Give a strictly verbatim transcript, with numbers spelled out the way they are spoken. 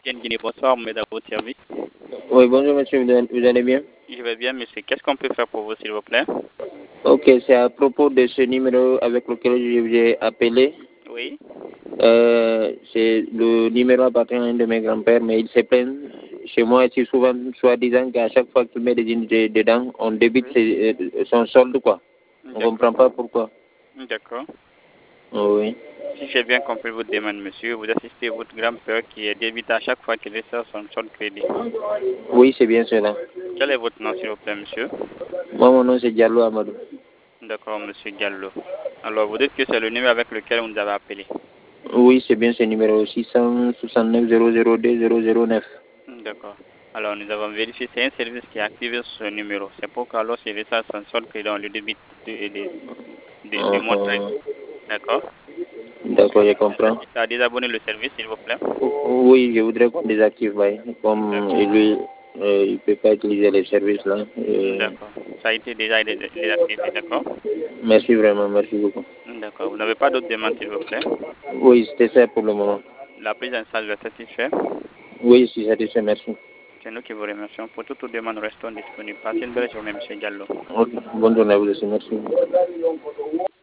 Etienne Guinée, bonsoir, mais à votre service. Oui, bonjour monsieur, vous allez vous allez bien? Je vais bien, monsieur. Qu'est-ce qu'on peut faire pour vous, s'il vous plaît? Ok, c'est à propos de ce numéro avec lequel je vous ai appelé. Oui. Euh, c'est le numéro appartient à un de mes grands-pères, mais il se plaint chez moi assez souvent, soi-disant qu'à chaque fois qu'il met des unités dedans, on débite Oui. ses- euh, son solde, quoi. On ne comprend pas pourquoi. D'accord. Oh, oui. Si j'ai bien compris votre demande, monsieur, vous assistez votre grand-père qui est débité à chaque fois qu'il reçoit son solde crédit. Oui, c'est bien cela. Quel est votre nom, s'il vous plaît, monsieur? Moi, mon nom, c'est Diallo Amadou. D'accord, monsieur Gallo. Alors, vous dites que c'est le numéro avec lequel vous nous avez appelé. Oui, c'est bien ce numéro, six cent soixante-neuf zéro zéro deux zéro zéro neuf. D'accord. Alors, nous avons vérifié, c'est un service qui a activé ce numéro. C'est pourquoi lorsqu'il reçoit son solde crédit, on le débite de, de, de, de montrer. D'accord. D'accord, je comprends. Tu as désabonné le service, s'il vous plaît. Oui, je voudrais qu'on désactive, ouais. Comme D'accord. lui, euh, il ne peut pas utiliser les services là. Et D'accord. Ça a été déjà dé- désactivé, d'accord. merci vraiment, merci beaucoup. D'accord. Vous n'avez pas d'autres demandes, s'il vous plaît. Oui, c'était ça pour le moment. La prise en charge est satisfaite. Oui, je suis satisfait, merci. C'est nous qui vous remercions. Pour toutes les demandes, restons disponibles. Passez une belle journée, monsieur Gallo. Ok, bonne journée à vous aussi, merci.